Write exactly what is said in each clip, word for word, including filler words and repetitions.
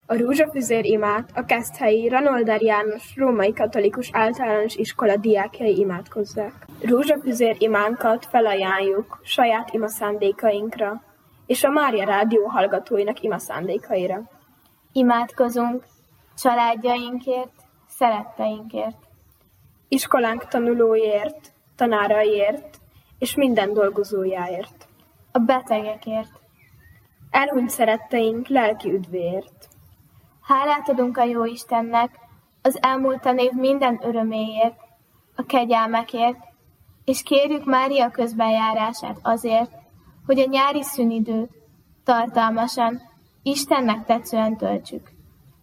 A Rózsafüzér imát a Keszthelyi Ranolder János Római Katolikus Általános Iskola diákjai imádkozzák. Rózsafüzér imánkat felajánljuk saját imaszándékainkra és a Mária Rádió hallgatóinak imaszándékaira. Imádkozunk családjainkért, szeretteinkért, iskolánk tanulóiért, tanáraiért és minden dolgozójáért, a betegekért, elhunyt szeretteink lelki üdvéért. Hálát adunk a Jóistennek az elmúlt tanév minden öröméért, a kegyelmekért, és kérjük Mária közbenjárását azért, hogy a nyári szünidőt tartalmasan, Istennek tetszően töltsük.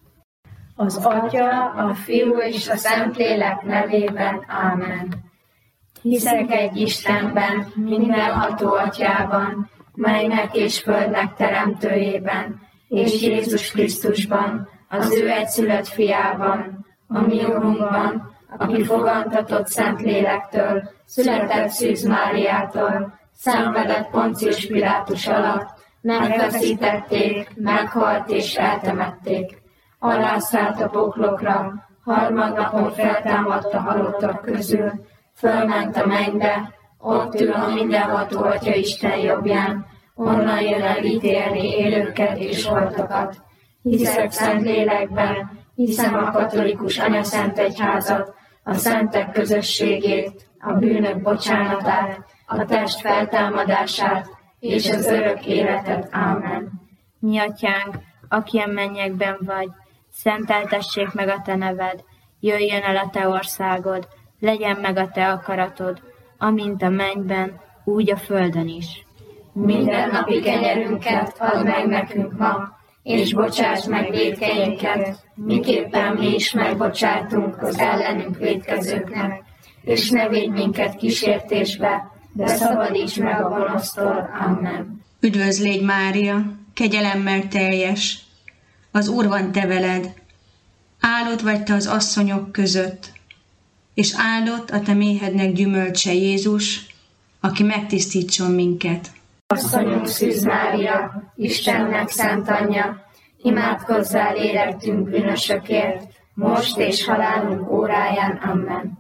Az Atya, a Fiú és a Szentlélek nevében. Ámen. Hiszek egy Istenben, mindenható Atyában, mennek és földnek teremtőjében, és Jézus Krisztusban, az ő egyszülött fiában, a mi Urunkban, aki fogantatott Szentlélektől, született Szűz Máriától, szenvedett Poncius Pilátus alatt, megfeszítették, meghalt és eltemették. Alászállt a poklokra, harmadnapon feltámadt a halottak közül, fölment a mennybe, ott ül a mindenható Atya Isten jobbján, onnan jön el ítélni élőket és holtakat. Hiszek Szentlélekben, hiszem a katolikus anyaszent egyházat, a szentek közösségét, a bűnök bocsánatát, a test feltámadását és az örök életet. Ámen. Mi Atyánk, aki a mennyekben vagy, szenteltessék meg a te neved, jöjjön el a te országod, legyen meg a te akaratod, amint a mennyben, úgy a földön is. Minden napi kenyerünket add meg nekünk ma, és bocsáss meg vétkeinket, miképpen mi is megbocsátunk az ellenünk vétkezőknek, és ne védj minket kísértésbe, de szabadíts meg a gonosztól. Amen. Üdvözl légy, Mária, kegyelemmel teljes, az Úr van te veled, áldott vagy te az asszonyok között, és áldott a te méhednek gyümölcse Jézus, aki megtisztítson minket. Asszonyunk Szűz Mária, Istennek szent anyja, imádkozzál érettünk bűnösökért, most és halálunk óráján. Amen.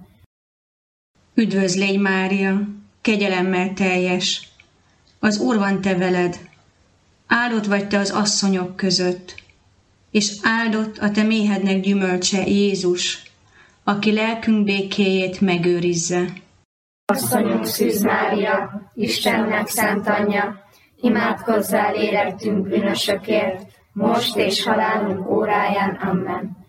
Üdvözl légy, Mária, kegyelemmel teljes, az Úr van te veled, áldott vagy te az asszonyok között, és áldott a te méhednek gyümölcse Jézus, aki lelkünk békéjét megőrizze. Asszonyunk Szűz Mária, Istennek szent anyja, imádkozzál érettünk bűnösökért, most és halálunk óráján. Amen.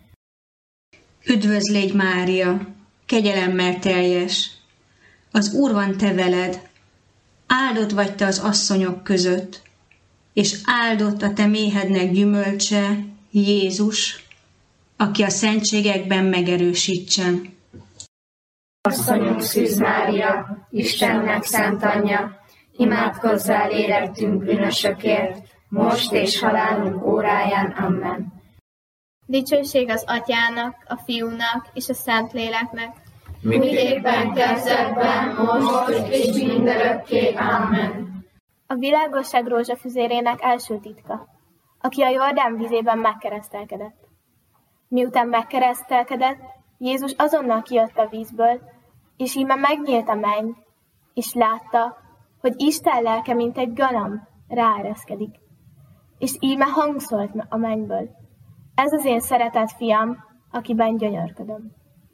Üdvözl légy, Mária, kegyelemmel teljes, az Úr van te veled, áldott vagy te az asszonyok között, és áldott a te méhednek gyümölcse Jézus, aki a szentségekben megerősítsen. Asszonyunk Szűz Mária, Istennek szent anyja, imádkozzál érettünk bűnösökért, most és halálunk óráján. Amen. Dicsőség az Atyának, a Fiúnak és a Szentléleknek, miképpen kezdetben, most és mindörökké. Amen. A világosság rózsafüzérének első titka, aki a Jordán vizében megkeresztelkedett. Miután megkeresztelkedett, Jézus azonnal kijött a vízből, és íme megnyílt a menny, és látta, hogy Isten lelke, mint egy galamb, ráereszkedik. És íme hang szólt a mennyből: ez az én szeretett fiam, akiben gyönyörködöm.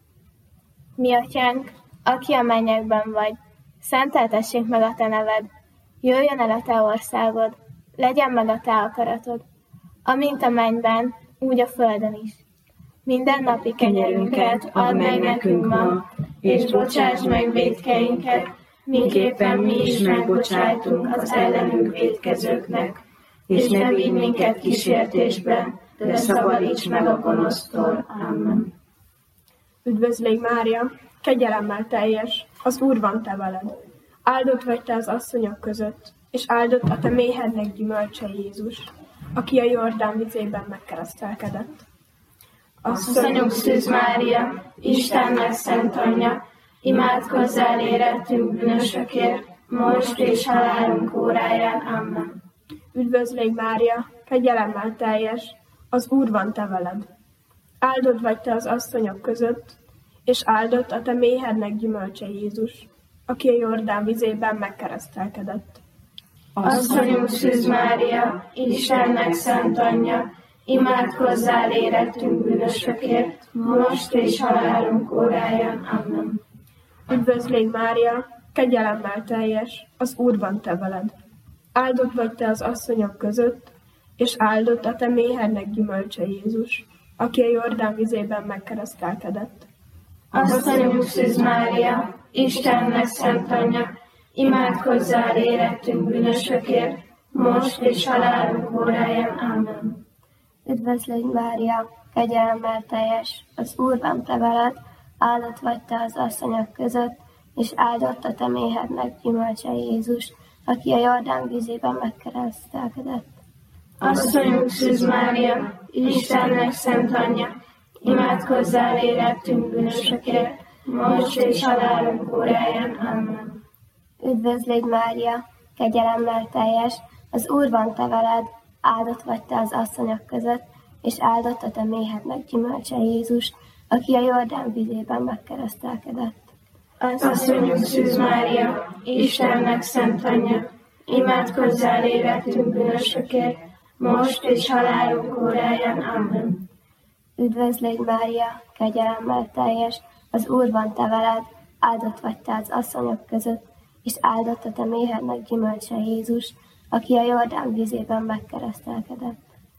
Mi Atyánk, aki a mennyekben vagy, szenteltessék meg a te neved, jöjjön el a te országod, legyen meg a te akaratod, amint a mennyben, úgy a földön is. Minden napi kenyerünket add meg nekünk ma, és bocsáss meg vétkeinket, miképpen mi is megbocsájtunk az ellenünk vétkezőknek, és ne vigy minket kísértésbe, de szabadíts meg a gonosztól. Amen. Üdvözl légy, Mária, kegyelemmel teljes, az Úr van te veled. Áldott vagy te az asszonyok között, és áldott a te méhednek gyümölcse Jézus, aki a Jordán vizében megkeresztelkedett. Asszonyunk Szűz Mária, Istennek szent anyja, imádkozzál érettünk bűnösökért, most és halálunk óráján. Amen. Üdvözl légy, Mária, kegyelemmel teljes, Az Úr van te veled. Áldott vagy te az asszonyok között, és áldott a te méhednek gyümölcse Jézus, aki a Jordán vizében megkeresztelkedett. Asszonyunk Szűz Mária, Istennek szent anyja, imádkozzál érettünk bűnösökért, most és halálunk óráján. Amen. Üdvözlégy Mária, kegyelemmel teljes, az Úr van te veled. Áldott vagy te az asszonyok között, és áldott a te méhednek gyümölcse Jézus, aki a Jordán vizében megkeresztelkedett. Asszonyunk Szűz Mária, Istennek szent anyja, imádkozzál érettünk bűnösökért, most és halálunk óráján. Amen. Üdvözlégy Mária, kegyelemmel teljes, az Úr van te veled, áldott vagy te az asszonyok között, és áldott a te méhednek gyümölcse Jézus, aki a Jordán vízében megkeresztelkedett. Asszonyunk Szűz Mária, Istennek szent anyja, imádkozzál érettünk bűnösökért, most és halálunk óráján. Amen. Üdvözlégy Mária, kegyelemmel teljes, az Úr van te veled, áldott vagy te az asszonyok között, és áldott a te méhednek gyümölcse Jézus, aki a Jordán vízében megkeresztelkedett. Asszonyunk Szűz Mária, Istennek szent anyja, imádkozzál érettünk bűnösökért, most és halálunk óráján. Amen. Üdvözlégy Mária, kegyelemmel teljes, az Úr van te veled, áldott vagy te az asszonyok között, és áldott a te méhednek gyümölcse Jézus, aki a Jordán vízében megkeresztelkedett.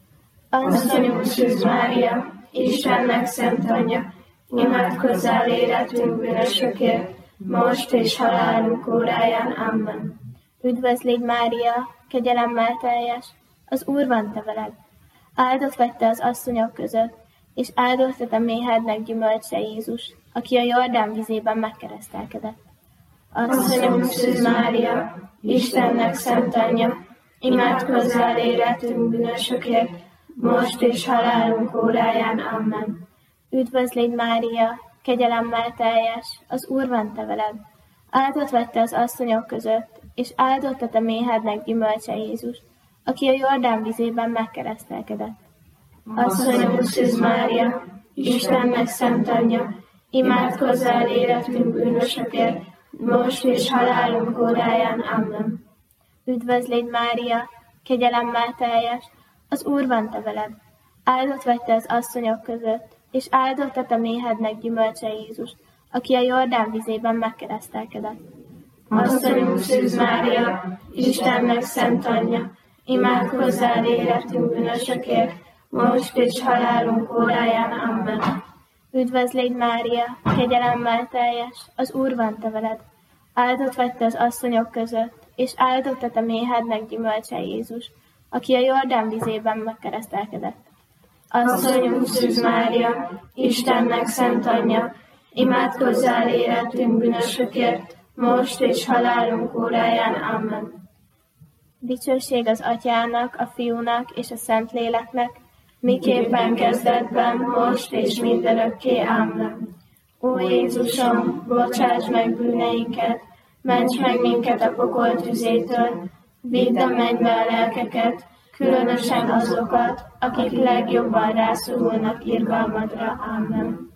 Asszonyunk Szűz Mária, Istennek szent anyja, imádkozzál érettünk bűnösökért, most és halálunk óráján. Amen. Üdvözlégy Mária, kegyelemmel teljes, az Úr van te veled, áldott vagy te az asszonyok között, és áldott a te méhednek gyümölcse Jézus, aki a Jordán vízében megkeresztelkedett. Asszonyunk Szűz Mária, Istennek szent anyja, imádkozzál érettünk bűnösökért, most és halálunk óráján. Amen. Üdvözlégy Mária, kegyelemmel teljes, az Úr van te veled, áldott vagy te az asszonyok között, és áldott a te méhednek gyümölcse Jézus, aki a Jordán vízében megkeresztelkedett. Asszonyunk Szűz Mária, Istennek szent anyja, imádkozzál érettünk bűnösökért, most és halálunk óráján. Amen. Üdvözlégy Mária, kegyelemmel teljes, az Úr van te veled, áldott vagy te az asszonyok között, és áldott a te méhednek gyümölcse Jézus, aki a Jordán vízében megkeresztelkedett. Asszonyunk Szűz Mária, Istennek szent anyja, imádkozzál érettünk bűnösökért, most és halálunk óráján. Amen. Üdvözlégy Mária, kegyelemmel teljes, az Úr van te veled, áldott vagy te az asszonyok között, és áldott a te méhednek gyümölcse Jézus, aki a Jordán vízében megkeresztelkedett. Asszonyunk Szűz Mária, Istennek szent anyja, imádkozzál érettünk bűnösökért, most és halálunk óráján. Amen. Dicsőség az Atyának, a Fiúnak és a Szentléleknek, miképpen kezdetben, most és mindörökké. Amen. Ó Jézusom, bocsáss meg bűneinket, ments meg minket a pokol tüzétől, vidd a mennybe a lelkeket, különösen azokat, akik legjobban rászorulnak irgalmadra. Amen.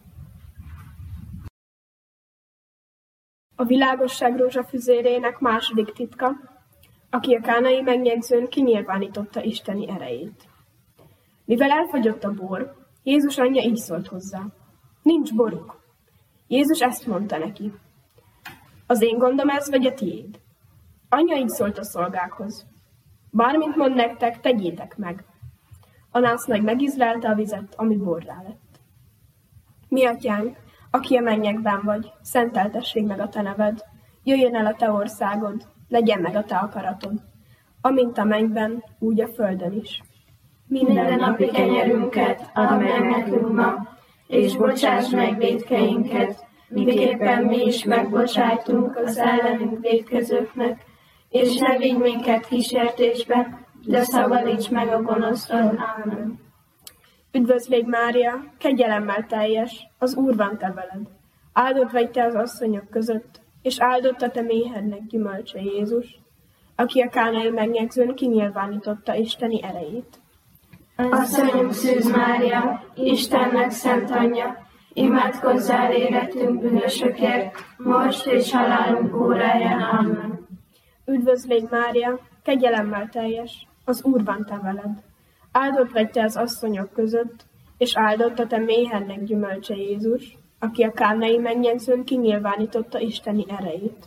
A világosság rózsafüzérének második titka, aki a kánai megjegyzőn kinyilvánította isteni erejét. Mivel elfogyott a bor, Jézus anyja így szólt hozzá: nincs boruk. Jézus ezt mondta neki: az én gondom ez, vagy a tiéd? Anyja így szólt a szolgákhoz: bármint mond nektek, tegyétek meg. A nász meg megizlelte a vizet, ami borrá lett. Mi atyánk, aki a mennyekben vagy, szenteltessék meg a te neved, jöjjön el a te országod, legyen meg a te akaratod, amint a mennyben, úgy a földön is. Minden napi kenyerünket add meg nekünk ma, és bocsáss meg vétkeinket, miképpen mi is megbocsájtunk az ellenünk vétkezőknek, és ne vigy minket kísértésbe, de szabadíts meg a gonosztól. Amen. Üdvözlégy Mária, kegyelemmel teljes, az Úr van te veled. Áldott vagy te az asszonyok között, és áldott a te méhednek gyümölcse Jézus, aki a kánai megnyegzőn kinyilvánította isteni erejét. Asszonyunk Szűz Mária, Istennek szent anyja, imádkozzál érettünk bűnösökért, most és halálunk óráján. Amen. Üdvözlégy Mária, kegyelemmel teljes, az Úr van te veled. Áldott vagy te az asszonyok között, és áldott a te méhennek gyümölcse Jézus, aki a kánai mennyegzőn kinyilvánította isteni erejét.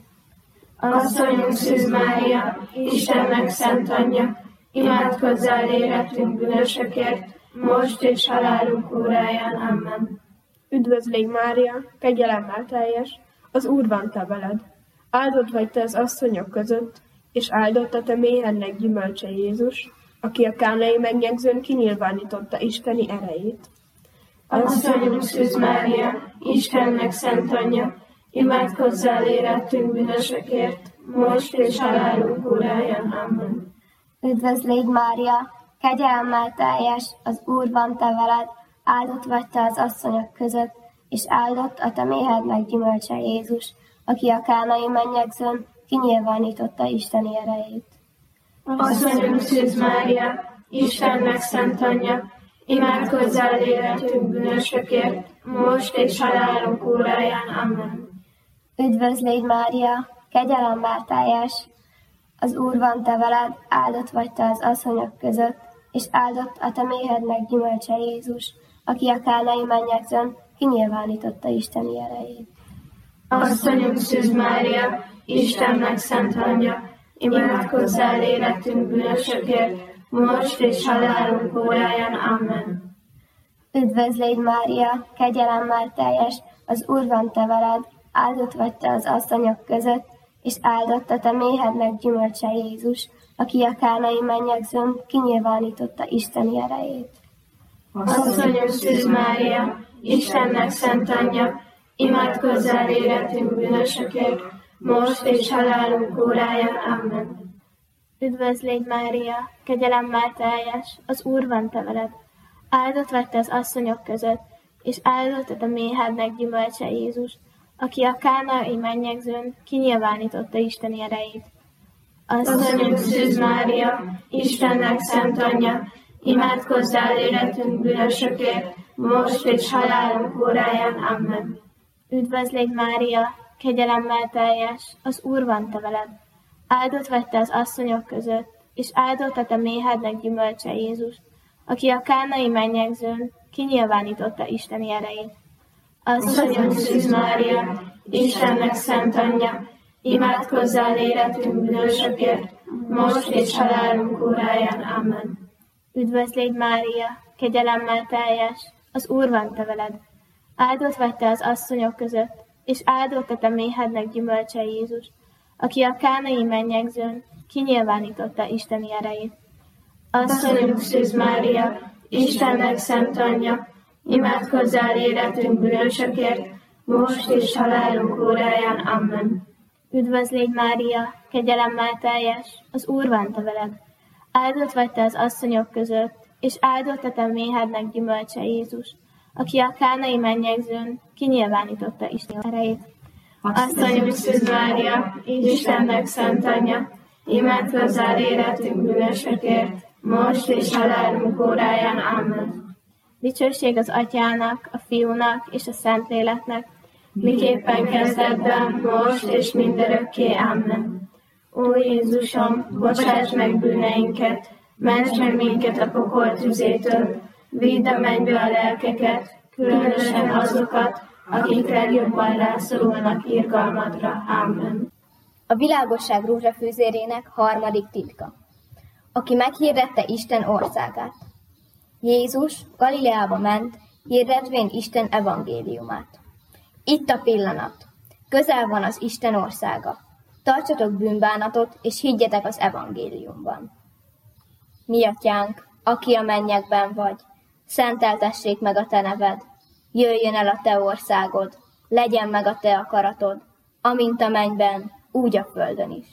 Asszonyunk Szűz Mária, Istennek szent anyja, imádkozzál érettünk bűnösökért, most és halálunk óráján. Amen. Üdvözlégy Mária, kegyelemmel teljes, az Úr van te veled. Áldott vagy te az asszonyok között, és áldott a te méhennek gyümölcse Jézus, aki a kánai mennyegzőn kinyilvánította isteni erejét. Asszonyunk Szűz Mária, Istennek szent anyja, imádkozzál érettünk bűnösökért, most és halálunk óráján. Amen. Üdvözlégy Mária, kegyelemmel teljes, az Úr van te veled, áldott vagy te az asszonyok között, és áldott a te méhednek gyümölcse Jézus, aki a kánai mennyegzőn kinyilvánította isteni erejét. Asszonyunk Szűz Mária, Istennek szent anyja, imádkozzál érettünk bűnösökért, most és halálunk óráján. Amen. Üdvözlégy Mária, kegyelemmel teljes, az Úr van te veled, áldott vagy te az asszonyok között, és áldott a te méhednek gyümölcse Jézus, aki a kánai mennyegzőn kinyilvánította isteni erejét. Asszonyunk Szűz Mária, Istennek szent anyja, imádkozzál érettünk bűnösökért, most és halálunk óráján. Amen. Üdvözlégy Mária, kegyelemmel teljes, az Úr van te veled, áldott vagy te az asszonyok között, és áldott a te méhednek gyümölcse Jézus, aki a kánai mennyegzőn kinyilvánította isteni erejét. Asszonyunk Szűz Mária, Istennek szent anyja, imádkozzál érettünk bűnösökért, most és halálunk óráján. Amen. Üdvözlégy Mária, kegyelemmel teljes, az Úr van te veled, áldott vagy te az asszonyok között, és áldott a te méhednek gyümölcse Jézus, aki a kánai mennyegzőn kinyilvánította isteni erejét. Asszonyunk Szűz Mária, Istennek szent anyja, imádkozzál érettünk bűnösökért, most és halálunk óráján. Amen. Üdvözlégy Mária, kegyelemmel teljes, az Úr van te veled, áldott vagy te az asszonyok között, és áldott a te méhednek gyümölcse Jézus, aki a kánai mennyegzőn kinyilvánította isteni erejét. Asszonyunk Szűz Mária, Istennek szent anyja, imádkozzál érettünk bűnösökért, most és halálunk óráján. Amen. Üdvözlégy Mária, kegyelemmel teljes, az Úr van te veled, áldott vagy te az asszonyok között, és áldott a te méhednek gyümölcse Jézus, aki a kánai mennyegzőn kinyilvánította isteni erejét. Asszonyunk Szűz Mária, Istennek szent anyja, imádkozzál érettünk bűnösökért, most és halálunk óráján. Amen. Üdvözlégy Mária, kegyelemmel teljes, az Úr van te veled, áldott vagy te az asszonyok között, és áldott a te méhednek gyümölcse Jézus, aki a kánai mennyegzőn kinyilvánította isteni erejét. Asszonyunk Szűz Mária, Istennek szent anyja, imádkozzál érettünk bűnösökért, most és halálunk óráján. Amen. Dicsőség az Atyának, a Fiúnak és a Szentléleknek, miképpen kezdetben, most és mindörökké. Amen. Ó Jézusom, bocsáss meg bűneinket, ments meg minket a pokol tüzétől, vidd a mennybe a lelkeket, különösen azokat, akik legjobban rászorulnak irgalmadra. Amen. A világosság rózsafűzérének harmadik titka. Aki meghirdette Isten országát. Jézus Galileába ment, hirdetvén Isten evangéliumát. Itt a pillanat. Közel van az Isten országa. Tartsatok bűnbánatot, és higgyetek az evangéliumban. Mi atyánk, aki a mennyekben vagy, szenteltessék meg a te neved. Jöjjön el a te országod, legyen meg a te akaratod, amint a mennyben, úgy a földön is.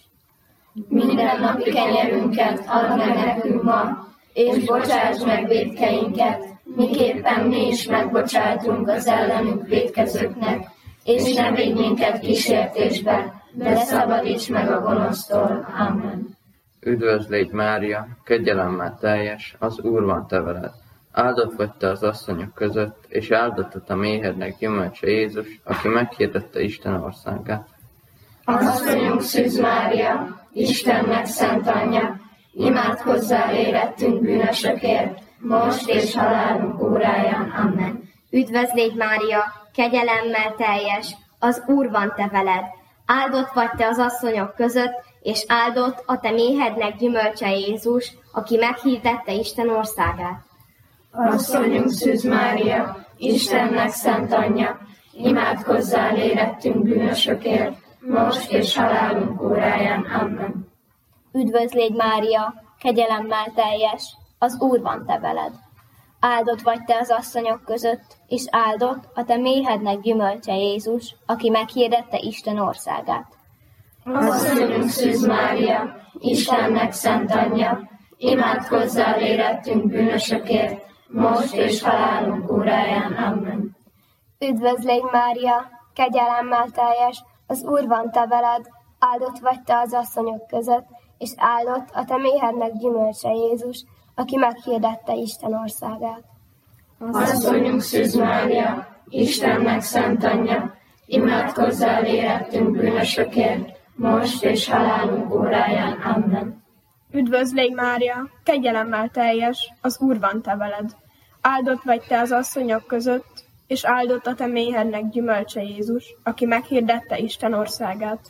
Minden napi kenyerünket add meg nekünk ma, és bocsáss meg vétkeinket, miképpen mi is megbocsátunk az ellenünk vétkezőknek, és ne vigy minket kísértésbe, de szabadíts meg a gonosztól. Amen. Üdvözlégy Mária, kegyelemmel teljes, az Úr van te veled. Áldott vagy te az asszonyok között, és áldott a te méhednek gyümölcse Jézus, aki meghirdette Isten országát. Asszonyunk Szűz Mária, Istennek szent anyja, imádkozzál érettünk bűnösökért, most és halálunk óráján. Amen. Üdvözlégy Mária, kegyelemmel teljes, az Úr van te veled. Áldott vagy te az asszonyok között, és áldott a te méhednek gyümölcse Jézus, aki meghirdette Isten országát. Asszonyunk Szűz Mária, Istennek szent anyja, imádkozzál érettünk bűnösökért, most és halálunk óráján. Amen. Üdvözlégy Mária, kegyelemmel teljes, az Úr van te veled. Áldott vagy te az asszonyok között, és áldott a te méhednek gyümölcse Jézus, aki meghirdette Isten országát. Asszonyunk Szűz Mária, Istennek szent anyja, imádkozzál érettünk bűnösökért, most és halálunk óráján. Amen. Üdvözlégy Mária, kegyelemmel teljes, az Úr van te veled, áldott vagy te az asszonyok között, és áldott a te méhednek gyümölcse Jézus, aki meghirdette Isten országát. Asszonyunk Szűz Mária, Istennek szent anyja, imádkozzál érettünk bűnösökért, most és halálunk óráján. Amen. Üdvözlégy Mária, kegyelemmel teljes, az Úr van te veled. Áldott vagy te az asszonyok között, és áldott a te méhednek gyümölcse Jézus, aki meghirdette Isten országát.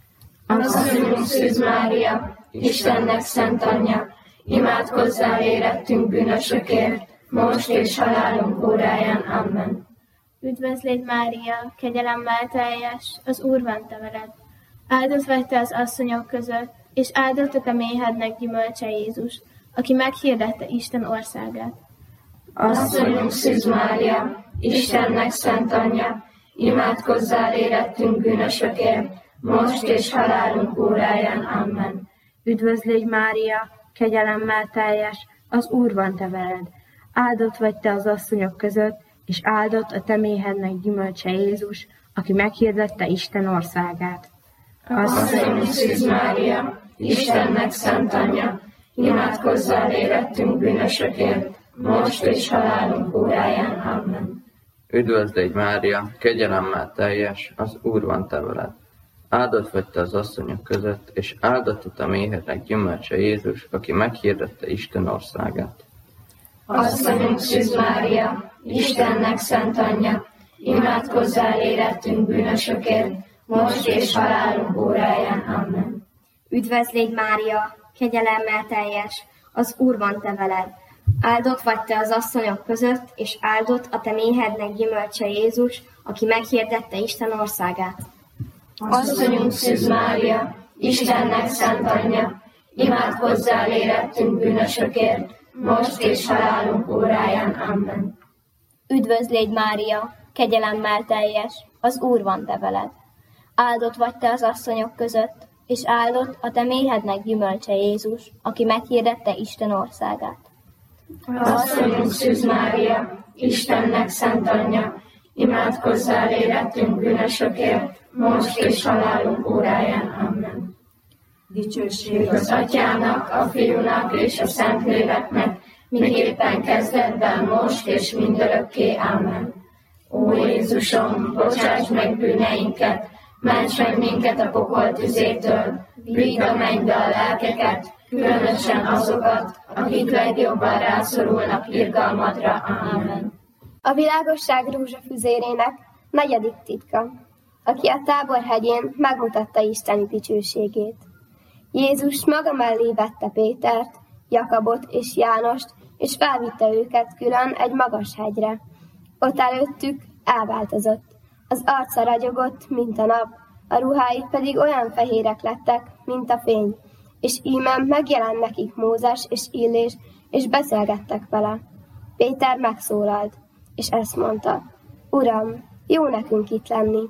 Asszonyunk Szűz Mária, Istennek szent anyja, imádkozzál érettünk bűnösökért, most és halálunk óráján. Amen. Üdvözlégy Mária, kegyelemmel teljes, az Úr van te veled. Áldott vagy te az asszonyok között, és áldott a te méhednek gyümölcse Jézus, aki meghirdette Isten országát. Asszonyunk Szűz Mária, Istennek szent anyja, imádkozzál érettünk bűnösökért, most és halálunk óráján. Amen. Üdvözlégy Mária, kegyelemmel teljes, az Úr van te veled. Áldott vagy te az asszonyok között, és áldott a te méhednek gyümölcse Jézus, aki meghirdette Isten országát. Asszonyunk Szűz Mária, Istennek szent anyja, imádkozzál érettünk bűnösökért, most és halálunk óráján. Amen. Üdvözlégy Mária, kegyelemmel teljes, az Úr van te veled. Áldott vagy te az asszonyok között, és áldott a te méhednek gyümölcse Jézus, aki meghirdette Isten országát. Asszonyunk Szűz Mária, Istennek szent anyja, imádkozzál érettünk bűnösökért, most és halálunk óráján. Amen. Üdvözlégy Mária, kegyelemmel teljes, az Úr van te veled. Áldott vagy te az asszonyok között, és áldott a te méhednek gyümölcse Jézus, aki meghirdette Isten országát. Asszonyunk Szűz Mária, Istennek szent anyja, imádkozzál érettünk bűnösökért, most és halálunk óráján. Amen. Üdvözlégy Mária, kegyelemmel teljes, az Úr van te veled. Áldott vagy te az asszonyok között, és áldott a te méhednek gyümölcse Jézus, aki meghirdette Isten országát. Asszonyunk Szűz Mária, Istennek szent anyja, imádkozzál érettünk bűnösökért, most és halálunk óráján. Amen. Dicsőség Az Atyának, a Fiúnak és a Szentléleknek, miképpen kezdetben, most és mindörökké. Amen. Ó Jézusom, bocsáss meg bűneinket, ments meg minket a pokol tüzétől, vidd a mennybe a lelkeket, különösen azokat, akik legjobban rászorulnak irgalmadra. Amen. A világosság rózsafüzérének negyedik titka, aki a Tábor hegyén megmutatta Isten dicsőségét. Jézus maga mellé vette Pétert, Jakabot és Jánost, és felvitte őket külön egy magas hegyre. Ott előttük elváltozott. Az arca ragyogott, mint a nap, a ruhái pedig olyan fehérek lettek, mint a fény. És íme megjelent nekik Mózes és Illés, és beszélgettek vele. Péter megszólalt, és ezt mondta: Uram, jó nekünk itt lenni.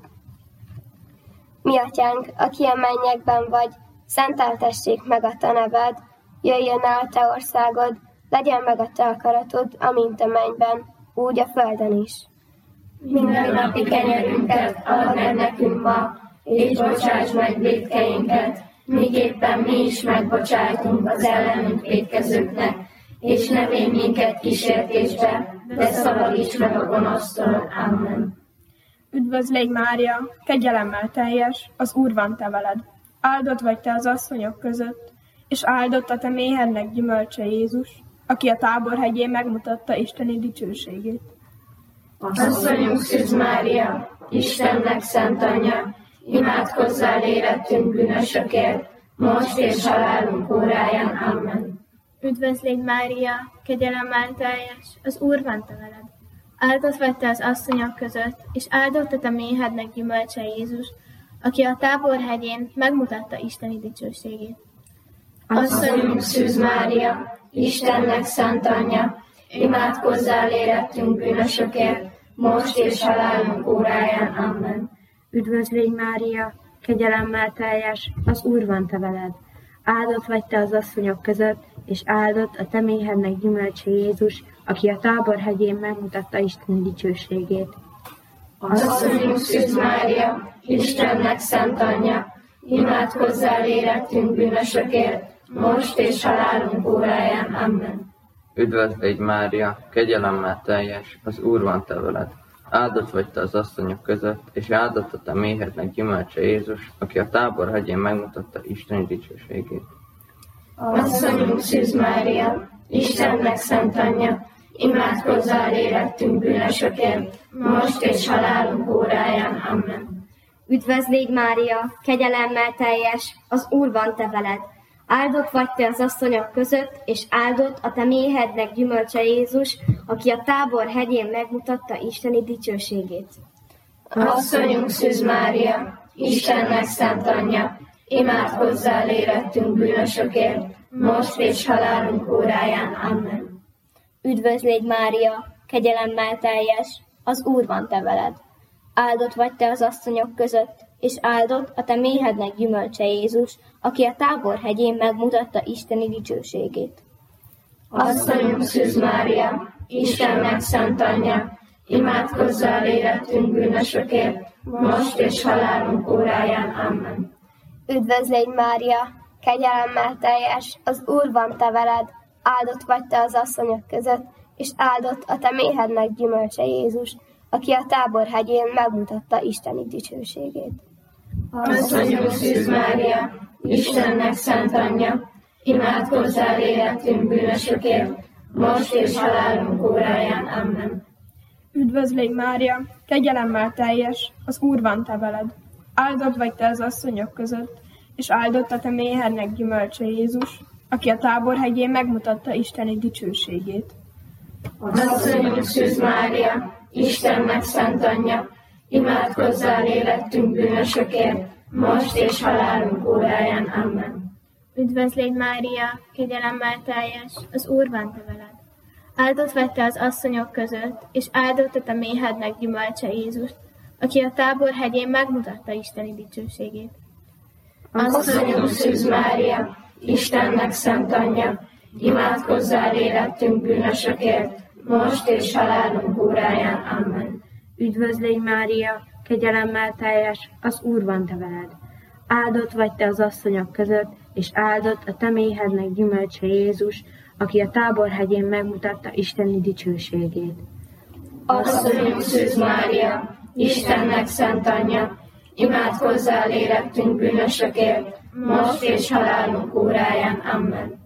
Mi atyánk, aki a mennyekben vagy, szenteltessék meg a te neved, jöjjön el a te országod, legyen meg a te akaratod, amint a mennyben, úgy a földön is. Minden napi kenyerünket add meg nekünk ma, és bocsáss meg vétkeinket, miképpen mi is megbocsájtunk az ellenünk vétkezőknek, és ne védj minket kísértésbe, de szabadíts meg a gonosztól. Amen. Üdvözlégy Mária, kegyelemmel teljes, az Úr van te veled. Áldott vagy te az asszonyok között, és áldott a te méhednek gyümölcse Jézus, aki a Táborhegyén megmutatta isteni dicsőségét. Asszonyunk Szűz Mária, Istennek szent anyja, imádkozzál érettünk bűnösökért, most és halálunk óráján. Amen. Üdvözlégy Mária, kegyelemmel teljes, az Úr van te veled. Áldott vagy te az asszonyok között, és áldott a te méhednek gyümölcse Jézus, aki a Táborhegyén megmutatta isteni dicsőségét. Asszonyunk Szűz Mária, Istennek szent anyja, imádkozzál érettünk bűnösökért, most és halálunk óráján. Amen. Üdvözlégy Mária, kegyelemmel teljes, az Úr van te veled. Áldott vagy te az asszonyok között, és áldott a te méhednek gyümölcse Jézus, aki a Táborhegyén megmutatta isteni dicsőségét. Asszonyunk Szűz Mária, Istennek szent anyja, imádkozzál érettünk bűnösökért, most és halálunk óráján. Amen. Üdvözlégy Mária, kegyelemmel teljes, az Úr van te veled. Áldott vagy te az asszonyok között, és áldott a te méhednek gyümölcse Jézus, aki a Táborhegyén megmutatta isteni dicsőségét. Asszonyunk Szűz Mária, Istennek szent anyja, imádkozzál érettünk bűnösökért, most és halálunk óráján. Amen. Üdvözlégy Mária, kegyelemmel teljes, az Úr van te veled. Áldott vagy te az asszonyok között, és áldott a te méhednek gyümölcse Jézus, aki a Táborhegyén megmutatta isteni dicsőségét. Asszonyunk Szűz Mária, Istennek szent anyja, imádkozzál érettünk bűnösökért, most és halálunk óráján. Amen. Üdvözlégy Mária, kegyelemmel teljes, az Úr van te veled. Áldott vagy te az asszonyok között, és áldott a te méhednek gyümölcse Jézus, aki a Táborhegyén megmutatta isteni dicsőségét. Asszonyunk Szűz Mária, Istennek szent anyja, imádkozzál érettünk bűnösökért, most és halálunk óráján. Amen. Üdvözlégy Mária, kegyelemmel teljes, az Úr van te veled. Áldott vagy te az asszonyok között, és áldott a te méhednek gyümölcse Jézus, aki a Táborhegyén megmutatta isteni dicsőségét. Asszonyunk Szűz Mária, Istennek szent anyja, imádkozzál érettünk bűnösökért, most és halálunk óráján. Amen. Üdvözlégy Mária, kegyelemmel teljes, az Úr van te veled. Áldott vagy te az asszonyok között, és áldott a te méhednek gyümölcse Jézus, aki a Táborhegyén megmutatta isteni dicsőségét. Asszonyunk Szűz Mária, Istennek szent anyja, imádkozzál érettünk bűnösökért, most és halálunk óráján. Amen. Üdvözlégy Mária, kegyelemmel teljes, az Úr van te veled. Áldott vagy te az asszonyok között, és áldott a te méhednek gyümölcse Jézus, aki a Táborhegyén megmutatta isteni dicsőségét. Asszonyunk Szűz Mária, Istennek szent anyja, imádkozzál érettünk bűnösökért, most és halálunk óráján. Amen. Üdvözlégy Mária, kegyelemmel teljes, az Úr van te veled. Áldott vagy te az asszonyok között, és áldott a te méhednek gyümölcse Jézus, aki a Táborhegyén megmutatta isteni dicsőségét. Asszonyunk Szűz Mária, Istennek szent anyja, imádkozzál érettünk bűnösökért, most és halálunk óráján. Amen.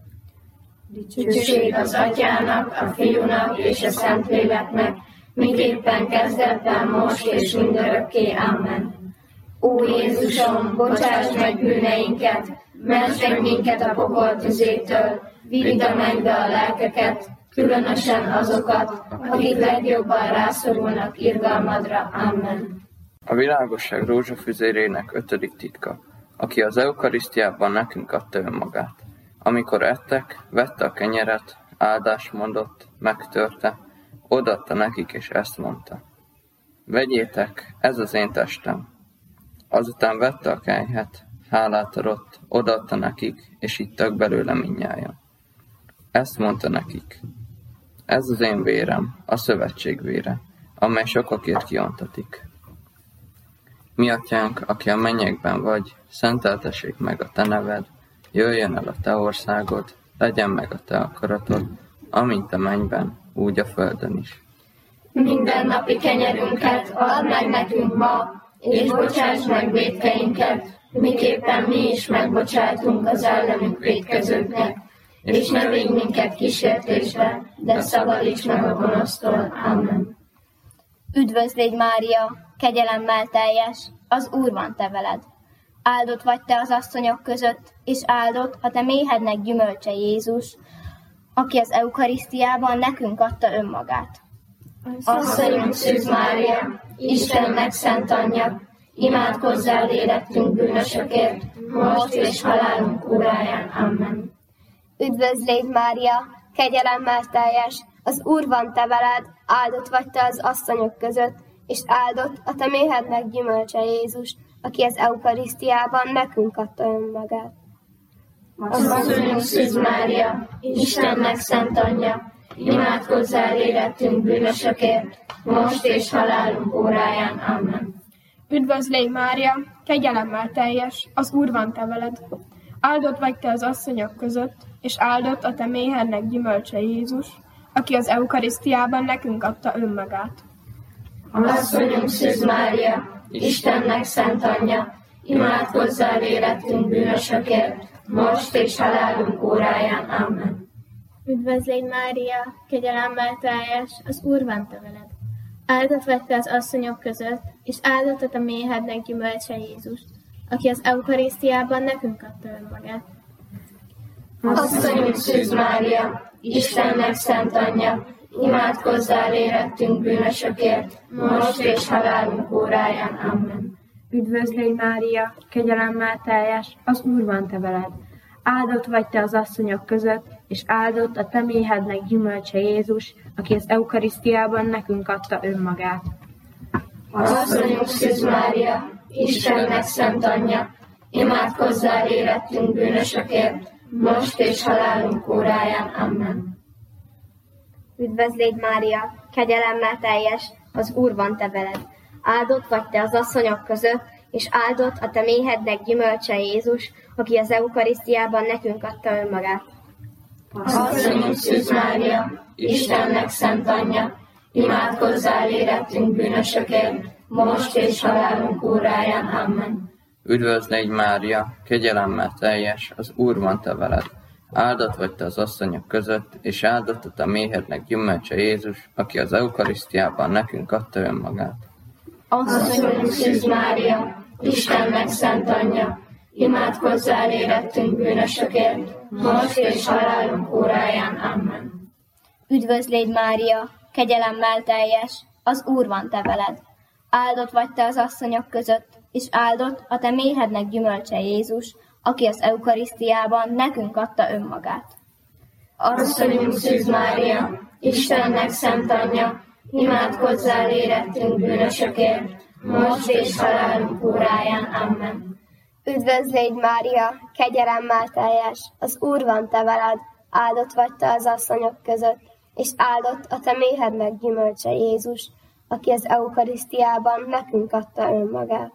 Dicsőség az Atyának, a Fiúnak és a Szentléleknek, miképpen kezdetben, most és mindörökké. Amen. Ó Jézusom, bocsáss meg bűneinket, ments meg minket a pokol tüzétől, vidd a mennybe a lelkeket, különösen azokat, akik legjobban rászorulnak irgalmadra. Amen. A világosság rózsafüzérének ötödik titka, aki az eukarisztiában nekünk adta önmagát. Amikor ettek, vette a kenyeret, áldást mondott, megtörte, odaadta nekik, és ezt mondta: vegyétek, ez az én testem. Azután vette a kelyhet, hálát adott, odaadta nekik, és ittak belőle mindnyájan. Ezt mondta nekik: ez az én vérem, a szövetség vére, amely sokakért kiontatik. Mi atyánk, aki a mennyekben vagy, szenteltessék meg a te neved, jöjjön el a te országod, legyen meg a te akaratod, amint a mennyben, úgy a földön is. Mindennapi kenyerünket add meg nekünk ma, és bocsáss meg vétkeinket, miképpen mi is megbocsátunk az ellenünk vétkezőknek, és ne védj minket kísértésbe, de szabadíts meg a gonosztól. Amen. Üdvözlégy Mária, kegyelemmel teljes, az Úr van te veled. Áldott vagy te az asszonyok között, és áldott a te méhednek gyümölcse Jézus, aki az eukarisztiában nekünk adta önmagát. Asszonyunk Szűz Mária, Istennek szent anyja, imádkozzál érettünk bűnösökért, most és halálunk óráján. Amen. Üdvözlégy Mária, kegyelemmel teljes, az Úr van te veled, áldott vagy te az asszonyok között, és áldott a te méhednek gyümölcse Jézus, aki az eukarisztiában nekünk adta önmagát. Asszonyunk Szűz Mária, Istennek szent anyja, imádkozzál érettünk bűnösökért, most és halálunk óráján. Amen. Üdvözlégy Mária, kegyelemmel teljes, az Úr van te veled. Áldott vagy te az asszonyok között, és áldott a te méhednek gyümölcse Jézus, aki az eukarisztiában nekünk adta önmagát. Asszonyunk Szűz Mária, Istennek szent anyja, imádkozzál érettünk bűnösökért, most és halálunk óráján. Amen. Üdvözlégy Mária, kegyelemmel teljes, az Úr van te veled. Áldott vagy te az asszonyok között, és áldott a te méhednek gyümölcse Jézus, aki az eukarisztiában nekünk adta önmagát. Asszonyunk Szűz Mária, Istennek szent anyja, imádkozzál érettünk bűnösökért, most és halálunk óráján. Amen. Üdvözlégy Mária, kegyelemmel teljes, az Úr van te veled. Áldott vagy te az asszonyok között, és áldott a te méhednek gyümölcse Jézus, aki az eukarisztiában nekünk adta önmagát. Asszonyunk Szűz Mária, Istennek szent anyja, imádkozzál érettünk bűnösökért, most és halálunk óráján. Amen. Üdvözlégy Mária, kegyelemmel teljes, az Úr van te veled. Áldott vagy te az asszonyok között, és áldott a te méhednek gyümölcse Jézus, aki az eukarisztiában nekünk adta önmagát. Asszonyunk Szűz Mária, Istennek szent anyja, imádkozzál érettünk bűnösökért, most és halálunk óráján. Amen. Üdvözlégy Mária, kegyelemmel teljes, az Úr van te veled. Áldott vagy te az asszonyok között, és áldott a te méhednek gyümölcse Jézus, aki az eukarisztiában nekünk adta önmagát. Asszonyunk Szűz Mária, Istennek szent anyja, imádkozzál érettünk bűnösökért, most és halálunk óráján. Amen. Üdvözlégy Mária, kegyelemmel teljes, az Úr van te veled. Áldott vagy te az asszonyok között, és áldott a te méhednek gyümölcse Jézus, aki az eukarisztiában nekünk adta önmagát. Asszonyunk Szűz Mária, Istennek szent anyja, imádkozzál érettünk bűnösökért, most és halálunk óráján. Amen. Üdvözlégy Mária, kegyelemmel teljes, az Úr van te veled, áldott vagy te az asszonyok között, és áldott a te méhednek gyümölcse Jézus, aki az eukarisztiában nekünk adta önmagát.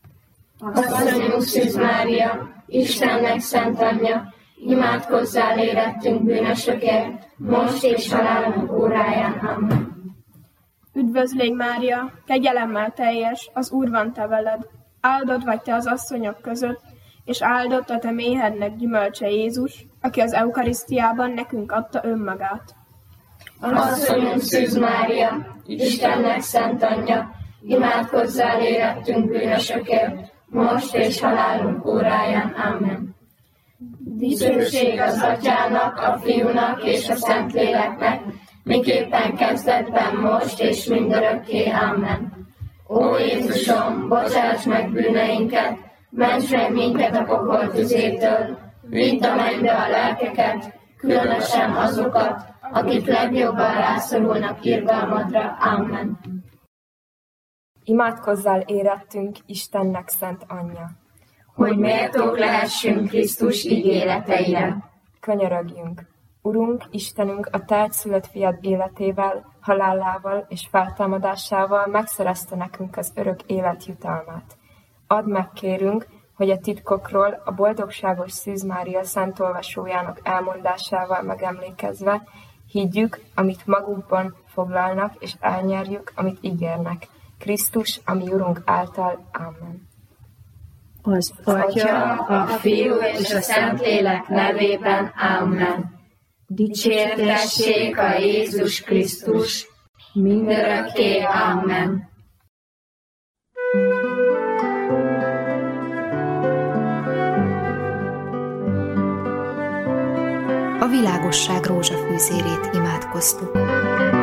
Asszonyunk Szűz Mária, Istennek szent anyja, imádkozzál érettünk bűnösökért, most és halálunk óráján. Amen. Üdvözlégy Mária, kegyelemmel teljes, az Úr van te veled. Áldott vagy te az asszonyok között, és áldott a te méhednek gyümölcse Jézus, aki az eukarisztiában nekünk adta önmagát. Asszonyunk Szűz Mária, Istennek szent anyja, imádkozzál érettünk bűnösökért, most és halálunk óráján. Amen. Dicsőség az Atyának, a Fiúnak és a Szentléleknek, miképpen kezdetben, most és mindörökké. Amen. Ó Jézusom, bocsáss meg bűneinket, ments meg minket a pokol tüzétől, vidd a mennybe a lelkeket, különösen azokat, akik legjobban rászorulnak irgalmadra. Amen. Imádkozzál érettünk, Istennek szent anyja, hogy méltók lehessünk Krisztus ígéreteire. Könyörögjünk! Urunk, Istenünk, a te egyszülött fiad életével, halálával és feltámadásával megszerezte nekünk az örök élet jutalmát. Add meg, kérünk, hogy a titkokról a boldogságos Szűz Mária szent olvasójának elmondásával megemlékezve higgyük, amit magukban foglalnak, és elnyerjük, amit ígérnek. Krisztus, ami Urunk által. Amen. Az Atya, a Fiú és a Szentlélek nevében. Amen. Dicsértessék a Jézus Krisztus, mindörökké. Amen. A világosság rózsafűzérét imádkoztuk.